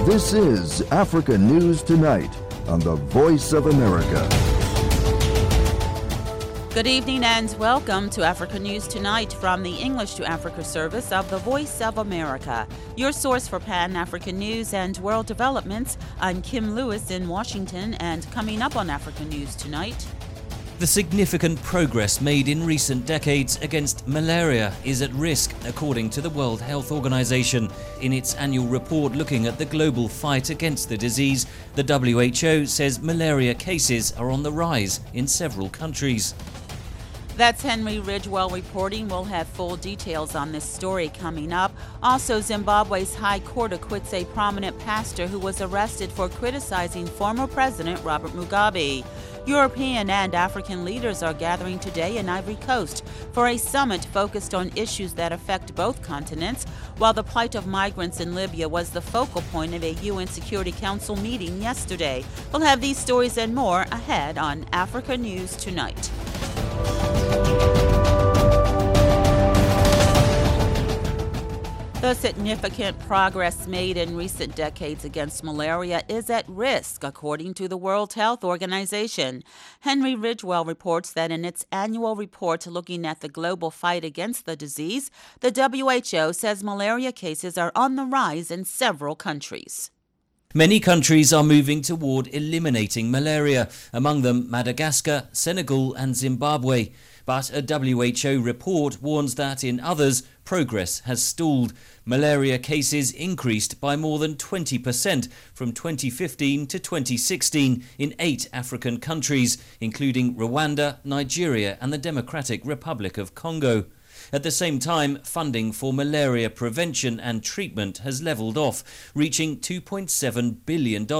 This is Africa News Tonight on the Voice of America. Good evening and welcome to Africa News Tonight from the English to Africa service of the Voice of America. Your source for Pan-African news and world developments. I'm Kim Lewis in Washington, and coming up on Africa News Tonight. The significant progress made in recent decades against malaria is at risk, according to the World Health Organization. In its annual report looking at the global fight against the disease, the WHO says malaria cases are on the rise in several countries. That's Henry Ridgewell reporting. We'll have full details on this story coming up. Also, Zimbabwe's High Court acquits a prominent pastor who was arrested for criticizing former President Robert Mugabe. European and African leaders are gathering today in Ivory Coast for a summit focused on issues that affect both continents, while the plight of migrants in Libya was the focal point of a UN Security Council meeting yesterday. We'll have these stories and more ahead on Africa News Tonight. The significant progress made in recent decades against malaria is at risk, according to the World Health Organization. Henry Ridgewell reports that in its annual report looking at the global fight against the disease, the WHO says malaria cases are on the rise in several countries. Many countries are moving toward eliminating malaria, among them Madagascar, Senegal and Zimbabwe. But a WHO report warns that in others, progress has stalled. Malaria cases increased by more than 20% from 2015 to 2016 in 8 African countries, including Rwanda, Nigeria and the Democratic Republic of Congo. At the same time, funding for malaria prevention and treatment has leveled off, reaching $2.7 billion in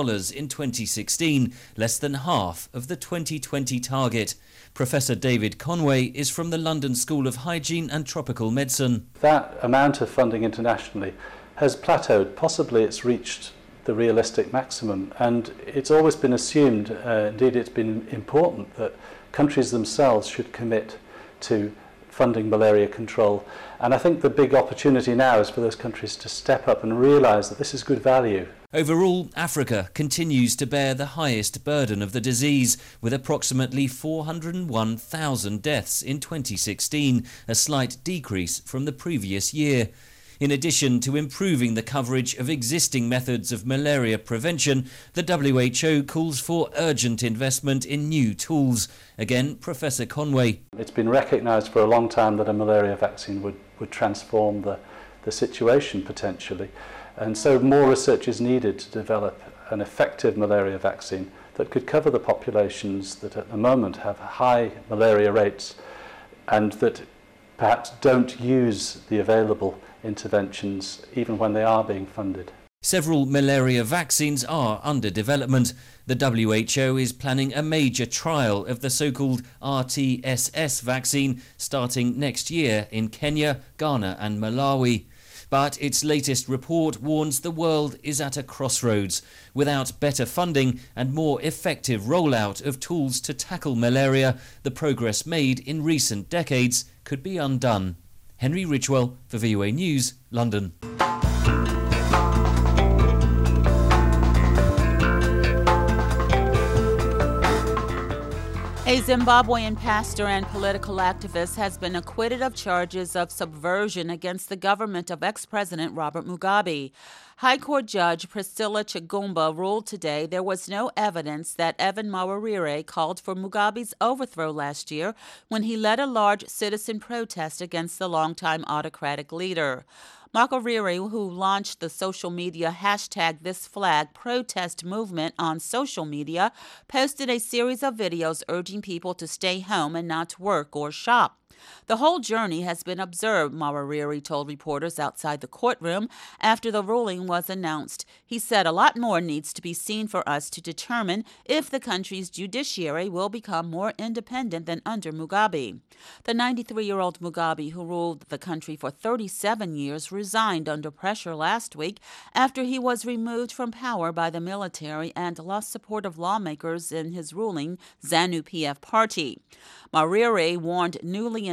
2016, less than half of the 2020 target. Professor David Conway is from the London School of Hygiene and Tropical Medicine. That amount of funding internationally has plateaued. Possibly it's reached the realistic maximum, and it's always been assumed, indeed it's been important, that countries themselves should commit to funding malaria control. And I think the big opportunity now is for those countries to step up and realise that this is good value. Overall, Africa continues to bear the highest burden of the disease, with approximately 401,000 deaths in 2016, a slight decrease from the previous year. In addition to improving the coverage of existing methods of malaria prevention, the WHO calls for urgent investment in new tools. Again, Professor Conway. It's been recognised for a long time that a malaria vaccine would transform the situation potentially. And so more research is needed to develop an effective malaria vaccine that could cover the populations that at the moment have high malaria rates and that perhaps don't use the available interventions even when they are being funded. Several malaria vaccines are under development. The WHO is planning a major trial of the so-called RTSS vaccine starting next year in Kenya, Ghana and Malawi. But its latest report warns the world is at a crossroads. Without better funding and more effective rollout of tools to tackle malaria, the progress made in recent decades could be undone. Henry Ridgewell for VOA News, London. A Zimbabwean pastor and political activist has been acquitted of charges of subversion against the government of ex-President Robert Mugabe. High Court Judge Priscilla Chigumba ruled today there was no evidence that Evan Mawarire called for Mugabe's overthrow last year when he led a large citizen protest against the longtime autocratic leader. Mawarire, who launched the social media #ThisFlag protest movement on social media, posted a series of videos urging people to stay home and not work or shop. The whole journey has been observed, Mawarire told reporters outside the courtroom after the ruling was announced. He said a lot more needs to be seen for us to determine if the country's judiciary will become more independent than under Mugabe. The 93-year-old Mugabe, who ruled the country for 37 years, resigned under pressure last week after he was removed from power by the military and lost support of lawmakers in his ruling ZANU-PF party. Mawarire warned newly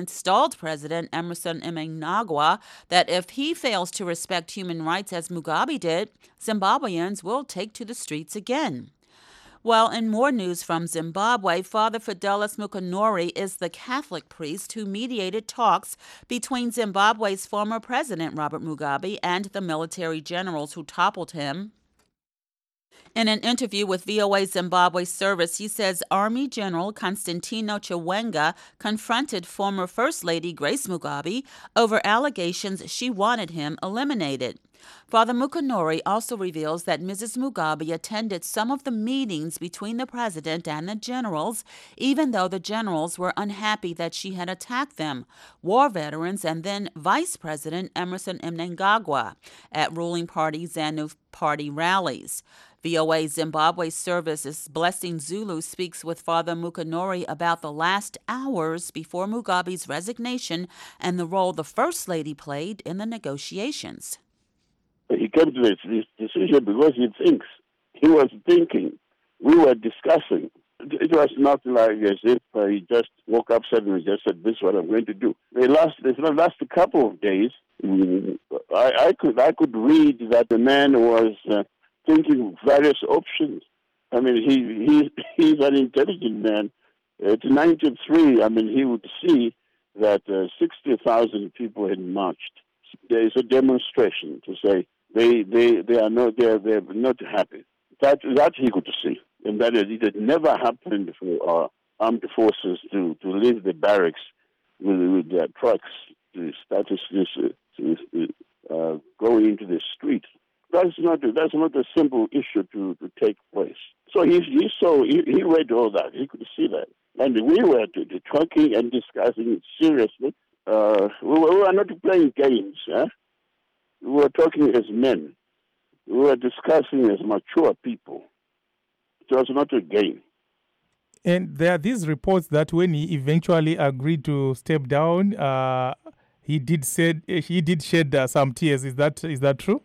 installed President Emmerson Mnangagwa that if he fails to respect human rights as Mugabe did, Zimbabweans will take to the streets again. Well, in more news from Zimbabwe, Father Fidelis Mukonori is the Catholic priest who mediated talks between Zimbabwe's former president, Robert Mugabe, and the military generals who toppled him. In an interview with VOA Zimbabwe service, he says Army General Constantino Chiwenga confronted former First Lady Grace Mugabe over allegations she wanted him eliminated. Father Mukonori also reveals that Mrs. Mugabe attended some of the meetings between the president and the generals, even though the generals were unhappy that she had attacked them, war veterans and then Vice President Emmerson Mnangagwa, at ruling party ZANU party rallies. VOA Zimbabwe service's Blessing Zulu speaks with Father Mukonori about the last hours before Mugabe's resignation and the role the First Lady played in the negotiations. He came to this decision because he thinks. He was thinking. We were discussing. It was not like as if he just woke up suddenly and just said, "This is what I'm going to do." The last couple of days, I could read that the man was thinking various options. I mean, he's an intelligent man. At 93, I mean, he would see that 60,000 people had marched. There is a demonstration to say they're not happy. That he could see, and that it had never happened for our armed forces to leave the barracks with their trucks to start going into the street. That's not a simple issue to take place. So he read all that. He could see that, and we were talking and discussing it seriously. We were not playing games. We were talking as men. We were discussing as mature people. It was not a game. And there are these reports that when he eventually agreed to step down, he did shed some tears. Is that true?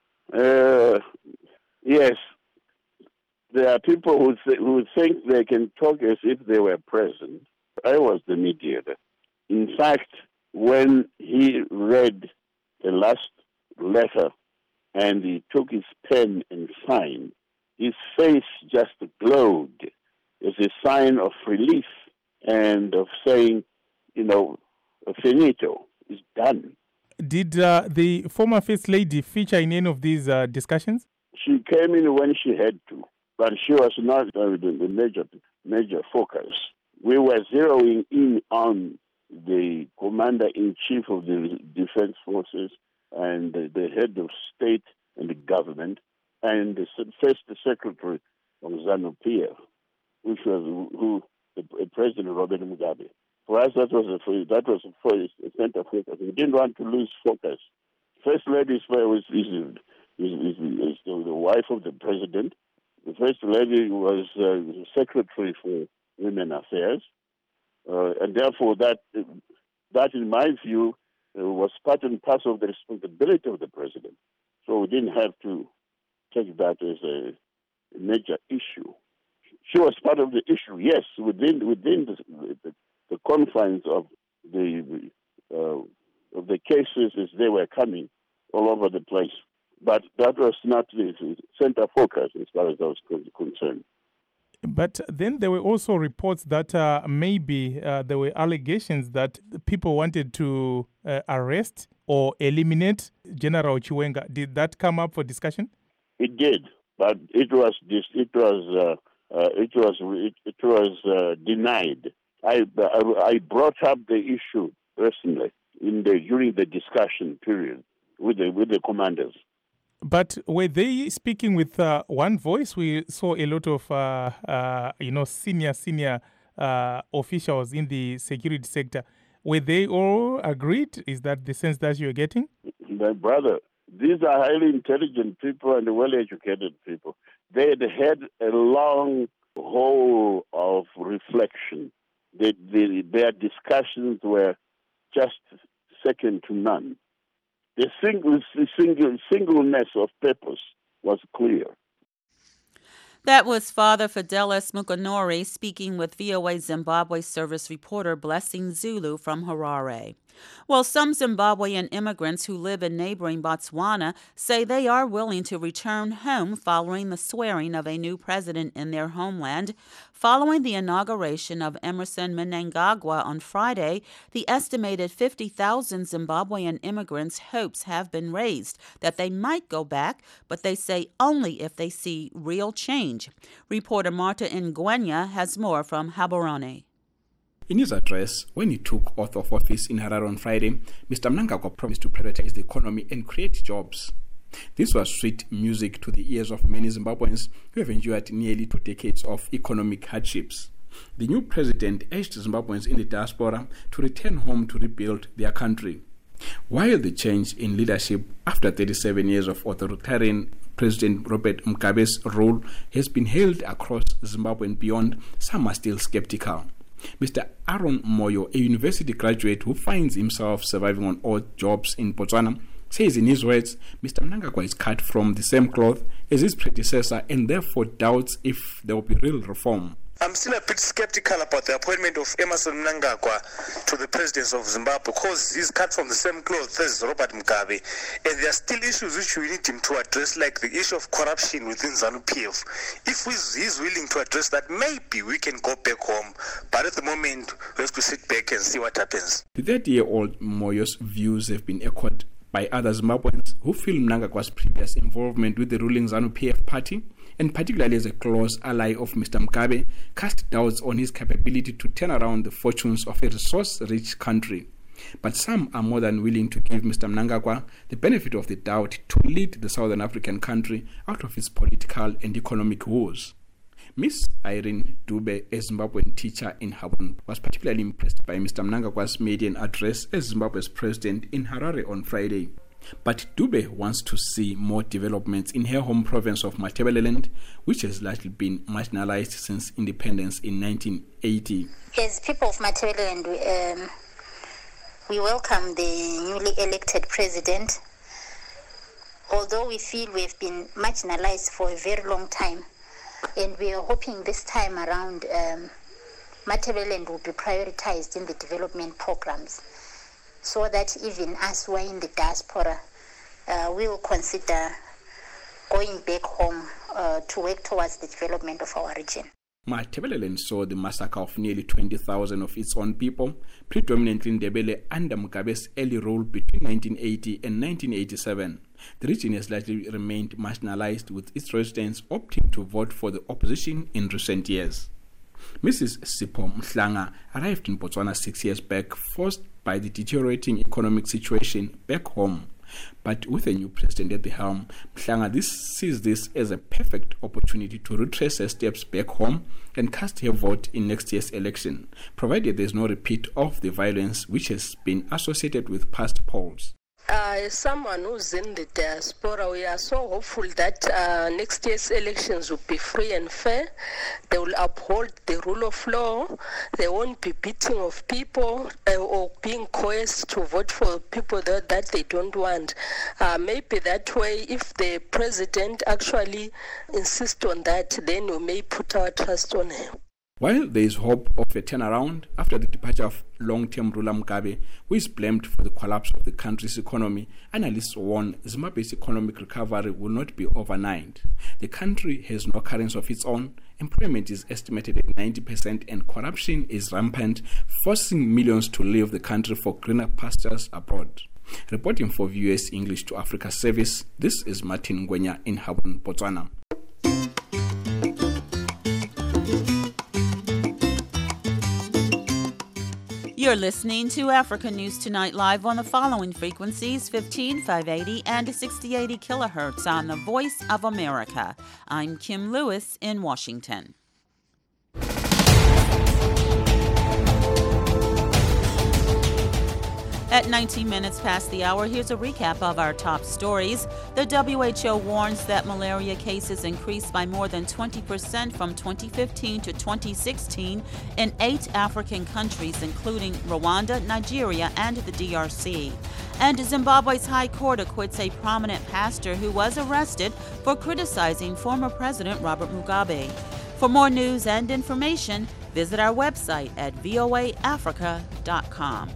Yes. There are people who think they can talk as if they were present. I was the mediator. In fact, when he read the last letter and he took his pen and signed, his face just glowed as a sign of relief and of saying, finito, it's done. Did the former First Lady feature in any of these discussions? She came in when she had to, but she was not the major focus. We were zeroing in on the commander-in-chief of the defense forces and the head of state and the government and the first secretary of ZANU-PF, which was President Robert Mugabe. For us, that was a center focus. We didn't want to lose focus. First Lady is the wife of the president. The First Lady was secretary for Women Affairs, and therefore that, in my view, was part and parcel of the responsibility of the president. So we didn't have to take that as a major issue. She was part of the issue, yes, within the confines of the cases as they were coming all over the place. But that was not the center focus as far as I was concerned. But then there were also reports that maybe there were allegations that people wanted to arrest or eliminate General Chiwenga. Did that come up for discussion? It did, but it was denied. I brought up the issue personally during the discussion period with the commanders. But were they speaking with one voice? We saw a lot of senior officials in the security sector. Were they all agreed? Is that the sense that you're getting? My brother, these are highly intelligent people and well-educated people. They had a long haul of reflection. Their discussions were just second to none. The singleness of purpose was clear. That was Father Fidelis Mukonori speaking with VOA Zimbabwe service reporter Blessing Zulu from Harare. Well, some Zimbabwean immigrants who live in neighboring Botswana say they are willing to return home following the swearing of a new president in their homeland. Following the inauguration of Emmerson Mnangagwa on Friday, the estimated 50,000 Zimbabwean immigrants' hopes have been raised that they might go back, but they say only if they see real change. Reporter Marta Ngwenya has more from Gaborone. In his address, when he took oath of office in Harare on Friday, Mr. Mnangagwa promised to prioritize the economy and create jobs. This was sweet music to the ears of many Zimbabweans who have endured nearly 2 decades of economic hardships. The new president urged Zimbabweans in the diaspora to return home to rebuild their country. While the change in leadership after 37 years of authoritarian President Robert Mugabe's rule has been hailed across Zimbabwe and beyond, some are still skeptical. Mr. Aaron Moyo, a university graduate who finds himself surviving on odd jobs in Botswana, says in his words, Mr. Mnangagwa is cut from the same cloth as his predecessor and therefore doubts if there will be real reform. I'm still a bit skeptical about the appointment of Emmerson Mnangagwa to the presidency of Zimbabwe because he's cut from the same cloth as Robert Mugabe. And there are still issues which we need him to address, like the issue of corruption within ZANU-PF. If he's willing to address that, maybe we can go back home. But at the moment, we have to sit back and see what happens. The 30-year-old Moyo's views have been echoed by other Zimbabweans who feel Mnangagwa's previous involvement with the ruling ZANU-PF party, and particularly as a close ally of Mr. Mugabe, cast doubts on his capability to turn around the fortunes of a resource-rich country. But some are more than willing to give Mr. Mnangagwa the benefit of the doubt to lead the Southern African country out of its political and economic woes. Miss Irene Dube, a Zimbabwean teacher in Gaborone, was particularly impressed by Mr. Mnangagwa's maiden address as Zimbabwe's president in Harare on Friday. But Dube wants to see more developments in her home province of Matabeleland, which has largely been marginalized since independence in 1980. As people of Matabeleland, we welcome the newly elected president. Although we feel we've been marginalized for a very long time, and we are hoping this time around Matabeleland will be prioritized in the development programs, so that even us who are in the diaspora, we will consider going back home to work towards the development of our region. Matabeleland saw the massacre of nearly 20,000 of its own people, predominantly Ndebele, under Mugabe's early rule between 1980 and 1987. The region has largely remained marginalized, with its residents opting to vote for the opposition in recent years. Mrs. Sipho Mhlanga arrived in Botswana 6 years back, forced by the deteriorating economic situation back home. But with a new president at the helm, Mhlanga sees this as a perfect opportunity to retrace her steps back home and cast her vote in next year's election, provided there is no repeat of the violence which has been associated with past polls. As someone who's in the diaspora, we are so hopeful that next year's elections will be free and fair. They will uphold the rule of law. There won't be beating of people or being coerced to vote for people that they don't want. Maybe that way, if the president actually insists on that, then we may put our trust on him. While there is hope of a turnaround after the departure of long-term ruler Mugabe, who is blamed for the collapse of the country's economy, analysts warn Zimbabwe's economic recovery will not be overnight. The country has no currency of its own, employment is estimated at 90%, and corruption is rampant, forcing millions to leave the country for greener pastures abroad. Reporting for VOS English to Africa Service, this is Martin Ngwenya in Gaborone, Botswana. You're listening to Africa News Tonight live on the following frequencies: 15580 and 6080 kilohertz on the Voice of America. I'm Kim Lewis in Washington. At 19 minutes past the hour, here's a recap of our top stories. The WHO warns that malaria cases increased by more than 20% from 2015 to 2016 in 8 African countries, including Rwanda, Nigeria, and the DRC. And Zimbabwe's High Court acquits a prominent pastor who was arrested for criticizing former President Robert Mugabe. For more news and information, visit our website at voaafrica.com.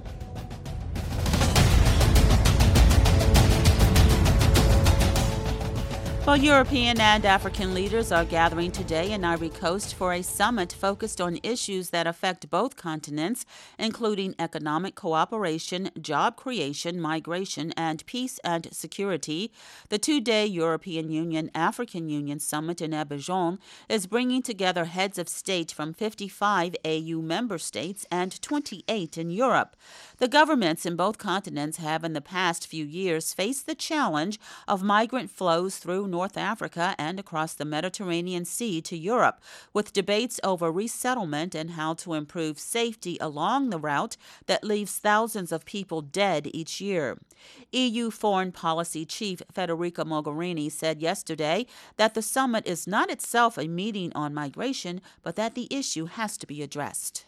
Well, European and African leaders are gathering today in Ivory Coast for a summit focused on issues that affect both continents, including economic cooperation, job creation, migration, and peace and security. The 2-day European Union-African Union summit in Abidjan is bringing together heads of state from 55 AU member states and 28 in Europe. The governments in both continents have in the past few years faced the challenge of migrant flows through North Africa and across the Mediterranean Sea to Europe, with debates over resettlement and how to improve safety along the route that leaves thousands of people dead each year. EU Foreign Policy Chief Federica Mogherini said yesterday that the summit is not itself a meeting on migration, but that the issue has to be addressed.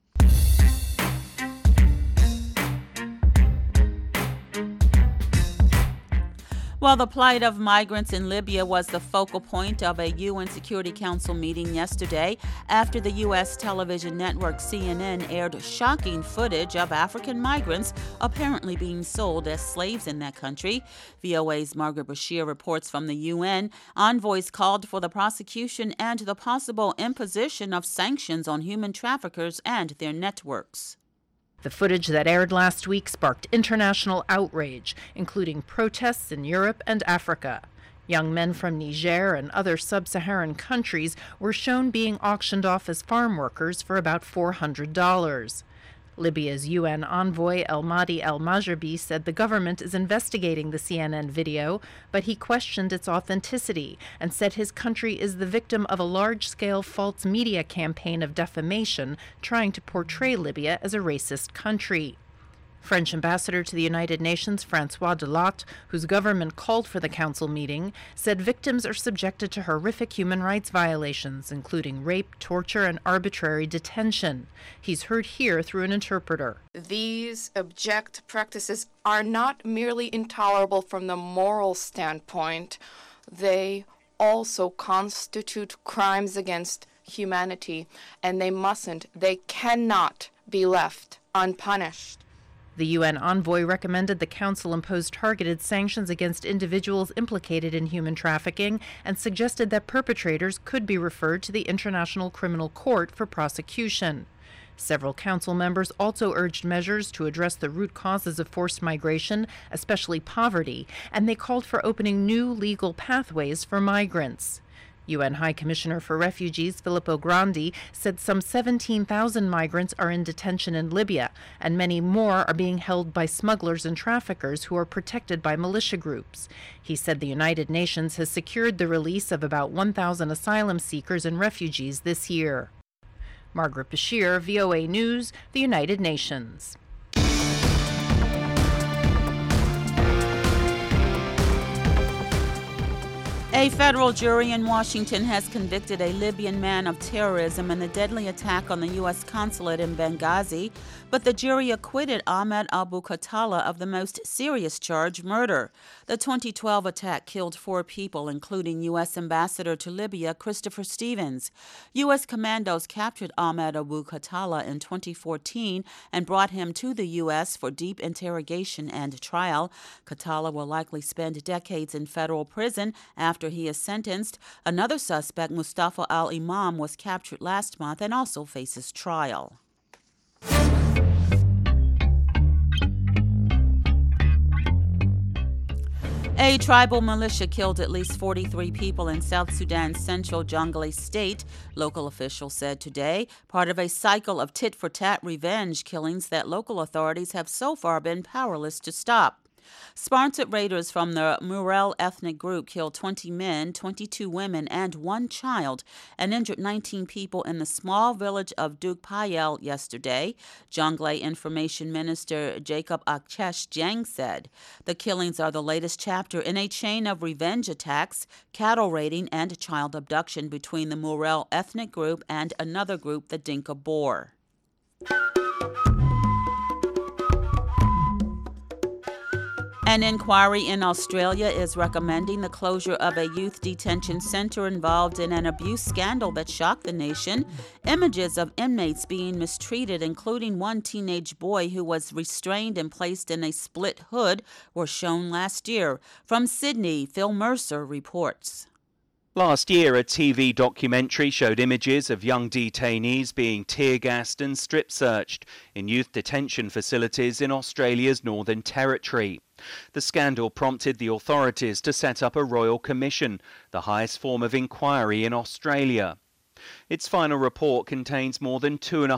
Well, the plight of migrants in Libya was the focal point of a UN Security Council meeting yesterday after the U.S. television network CNN aired shocking footage of African migrants apparently being sold as slaves in that country. VOA's Margaret Bashir reports from the UN. Envoys called for the prosecution and the possible imposition of sanctions on human traffickers and their networks. The footage that aired last week sparked international outrage, including protests in Europe and Africa. Young men from Niger and other sub-Saharan countries were shown being auctioned off as farm workers for about $400. Libya's UN envoy El Mahdi El Majrabi said the government is investigating the CNN video, but he questioned its authenticity and said his country is the victim of a large-scale false media campaign of defamation trying to portray Libya as a racist country. French ambassador to the United Nations, François Delatte, whose government called for the council meeting, said victims are subjected to horrific human rights violations, including rape, torture, and arbitrary detention. He's heard here through an interpreter. These abject practices are not merely intolerable from the moral standpoint, they also constitute crimes against humanity, and they cannot be left unpunished. The UN envoy recommended the Council impose targeted sanctions against individuals implicated in human trafficking and suggested that perpetrators could be referred to the International Criminal Court for prosecution. Several Council members also urged measures to address the root causes of forced migration, especially poverty, and they called for opening new legal pathways for migrants. UN High Commissioner for Refugees Filippo Grandi said some 17,000 migrants are in detention in Libya, and many more are being held by smugglers and traffickers who are protected by militia groups. He said the United Nations has secured the release of about 1,000 asylum seekers and refugees this year. Margaret Bashir, VOA News, the United Nations. A federal jury in Washington has convicted a Libyan man of terrorism in the deadly attack on the U.S. consulate in Benghazi, but the jury acquitted Ahmed Abu Khattala of the most serious charge, murder. The 2012 attack killed 4 people, including U.S. Ambassador to Libya Christopher Stevens. U.S. commandos captured Ahmed Abu Khattala in 2014 and brought him to the U.S. for deep interrogation and trial. Khattala will likely spend decades in federal prison after he is sentenced. Another suspect, Mustafa al-Imam, was captured last month and also faces trial. A tribal militia killed at least 43 people in South Sudan's central Jonglei state, local officials said today, part of a cycle of tit-for-tat revenge killings that local authorities have so far been powerless to stop. Sponsored raiders from the Murel ethnic group killed 20 men, 22 women, and 1 child, and injured 19 people in the small village of Dugpayel yesterday, Jonglei Information Minister Jacob Akchesh Jang said. The killings are the latest chapter in a chain of revenge attacks, cattle raiding, and child abduction between the Murel ethnic group and another group, the Dinka Boer. An inquiry in Australia is recommending the closure of a youth detention center involved in an abuse scandal that shocked the nation. Images of inmates being mistreated, including one teenage boy who was restrained and placed in a split hood, were shown last year. From Sydney, Phil Mercer reports. Last year, a TV documentary showed images of young detainees being tear-gassed and strip-searched in youth detention facilities in Australia's Northern Territory. The scandal prompted the authorities to set up a royal commission, the highest form of inquiry in Australia. Its final report contains more than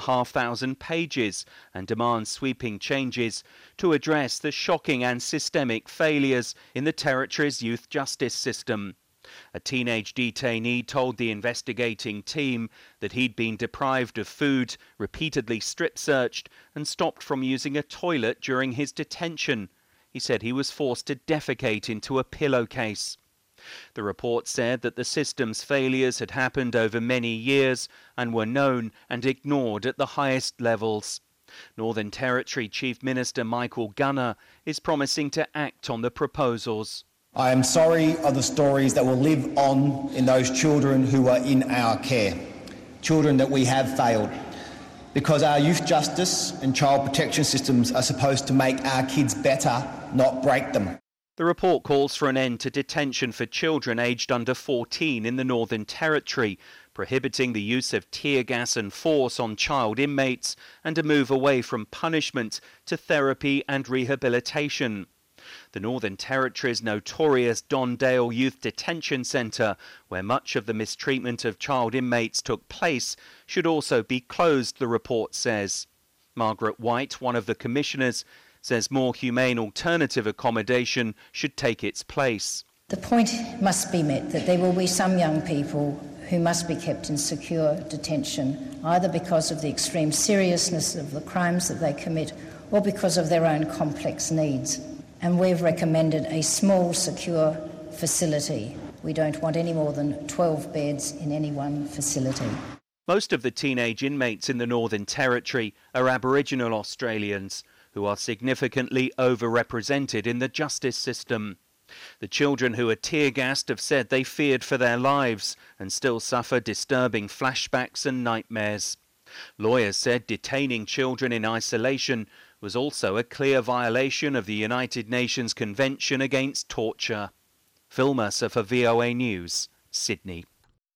2,500 pages and demands sweeping changes to address the shocking and systemic failures in the Territory's youth justice system. A teenage detainee told the investigating team that he'd been deprived of food, repeatedly strip-searched, and stopped from using a toilet during his detention. He said he was forced to defecate into a pillowcase. The report said that the system's failures had happened over many years and were known and ignored at the highest levels. Northern Territory Chief Minister Michael Gunner is promising to act on the proposals. I am sorry of the stories that will live on in those children who are in our care, children that we have failed, because our youth justice and child protection systems are supposed to make our kids better, not break them. The report calls for an end to detention for children aged under 14 in the Northern Territory, prohibiting the use of tear gas and force on child inmates, and a move away from punishment to therapy and rehabilitation. The Northern Territory's notorious Don Dale Youth Detention Centre, where much of the mistreatment of child inmates took place, should also be closed, the report says. Margaret White, one of the commissioners, says more humane alternative accommodation should take its place. The point must be met that there will be some young people who must be kept in secure detention, either because of the extreme seriousness of the crimes that they commit or because of their own complex needs. And we've recommended a small, secure facility. We don't want any more than 12 beds in any one facility. Most of the teenage inmates in the Northern Territory are Aboriginal Australians, who are significantly overrepresented in the justice system. The children who are tear-gassed have said they feared for their lives and still suffer disturbing flashbacks and nightmares. Lawyers said detaining children in isolation was also a clear violation of the United Nations Convention Against Torture. Phil Mercer for VOA News, Sydney.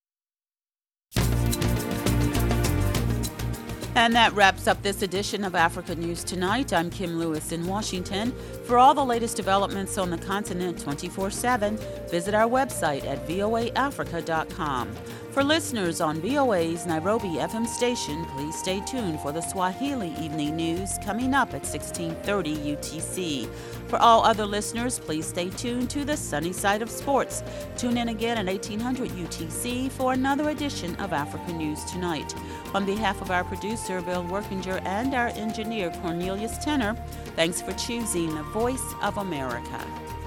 And that wraps up this edition of Africa News Tonight. I'm Kim Lewis in Washington. For all the latest developments on the continent 24/7, visit our website at voaafrica.com. For listeners on VOA's Nairobi FM station, please stay tuned for the Swahili Evening News coming up at 16:30 UTC. For all other listeners, please stay tuned to the sunny side of sports. Tune in again at 1800 UTC for another edition of Africa News Tonight. On behalf of our producer, Bill Workinger, and our engineer, Cornelius Tenner, thanks for choosing the Voice of America.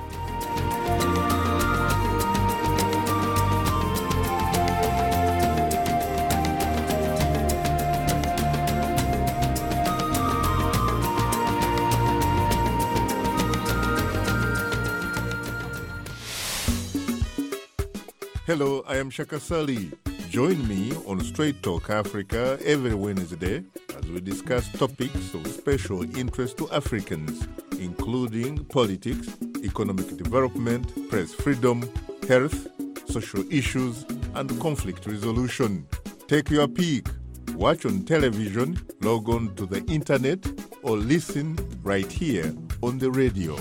Hello, I am Shaka Sali. Join me on Straight Talk Africa every Wednesday as we discuss topics of special interest to Africans, including politics, economic development, press freedom, health, social issues, and conflict resolution. Take your pick. Watch on television, log on to the internet, or listen right here on the radio.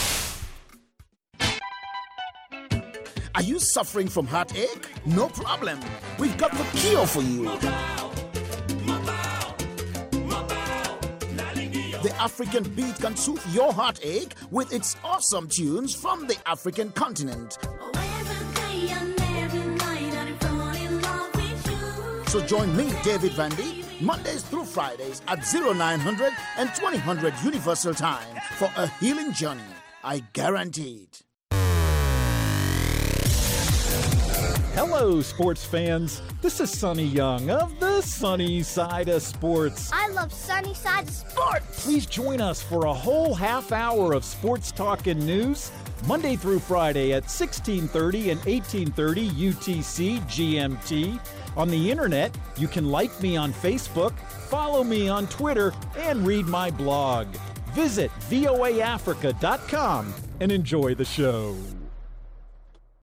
Are you suffering from heartache? No problem. We've got the cure for you. The African beat can soothe your heartache with its awesome tunes from the African continent. So join me, David Vandy, Mondays through Fridays at 0900 and 2000 Universal Time for a healing journey. I guarantee it. Hello, sports fans. This is Sonny Young of the Sunny Side of Sports. I love Sunny Side of Sports. Please join us for a whole half hour of sports talk and news, Monday through Friday at 1630 and 1830 UTC GMT. On the internet, you can like me on Facebook, follow me on Twitter, and read my blog. Visit voaafrica.com and enjoy the show.